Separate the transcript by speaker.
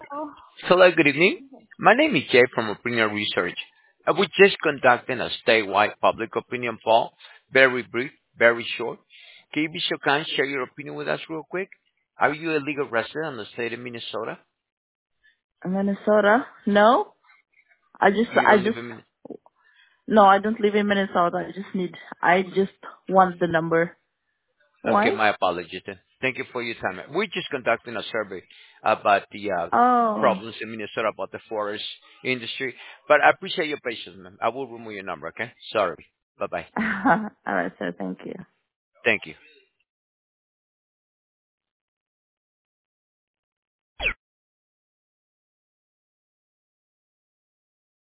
Speaker 1: Oh,
Speaker 2: Hello, good evening. My name is Jay from Opinion Research. We just conducting a statewide public opinion poll. Very brief, very short. Can you be so kind share your opinion with us real quick? Are you a legal resident in the state of Minnesota?
Speaker 1: Minnesota? No,
Speaker 2: You
Speaker 1: I
Speaker 2: don't live
Speaker 1: just,
Speaker 2: in Minnesota?
Speaker 1: no, I don't live in Minnesota. I just want the number.
Speaker 2: Okay,
Speaker 1: Why?
Speaker 2: my apologies then. Thank you for your time. We're just conducting a survey about the
Speaker 1: Oh,
Speaker 2: problems in Minnesota about the forest industry. But I appreciate your patience, ma'am. I will remove your number, okay? Sorry. Bye-bye.
Speaker 1: all right, sir. Thank you.
Speaker 2: Thank you.